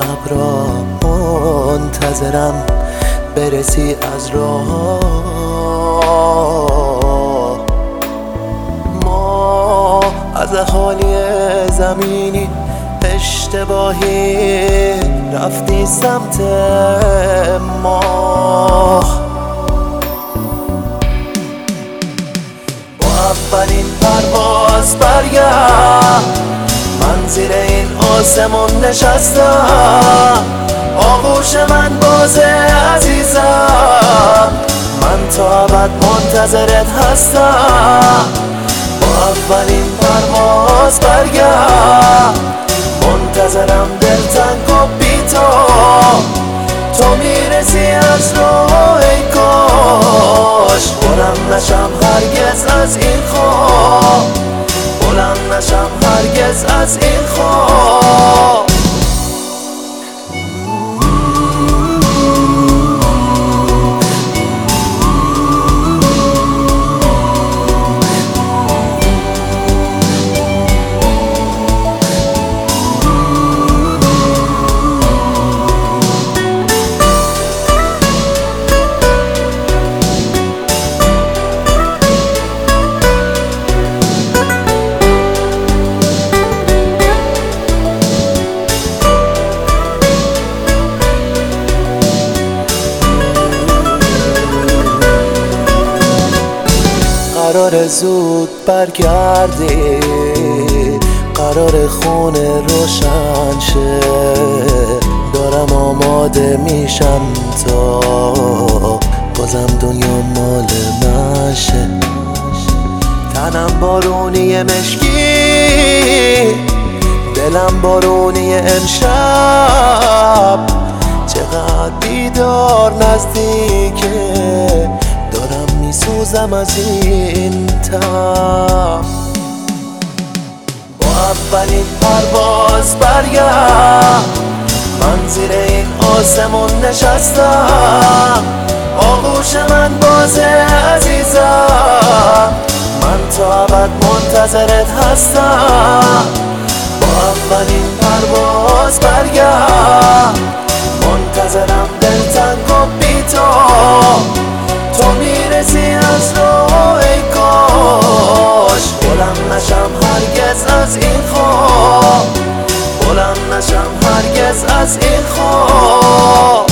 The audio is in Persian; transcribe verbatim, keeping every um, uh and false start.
ابرا منتظرم برسی از راه. ما از اهالی زمینی اشتباهی رفتی سمت ما. با اولین پرواز برگرد، من زیر این آسمون نشستم، آغوش من بازه عزیزم، من تا ابد منتظرت هستم. با اولین پرواز برگرد، منتظرم دلتنگ و بی تو، تو میرسی از راه ای کاش بلند نشم هرگز از این خواب، بلند نشم هرگز از این خواب. قرار زود برگردی، قرار خونه روشن شه، دارم آماده میشم تا بازم دنیا مال من شه. تنم بارونی مشکی، دلم بارونی امشب، چقدر بیدار نزدیکه، دارم میسوزم از این تب. با اولین پرواز برگرد، من زیر این آسمون نشستم، آغوش من بازه عزیزم، من تا ابد منتظرت هستم. با اولین پرواز برگرد، منتظرم دلتنگ و بی تو، تو میرسی از راه ای کاش بلند نشم هرگز از این خواب، بلند نشم هرگز از این خواب.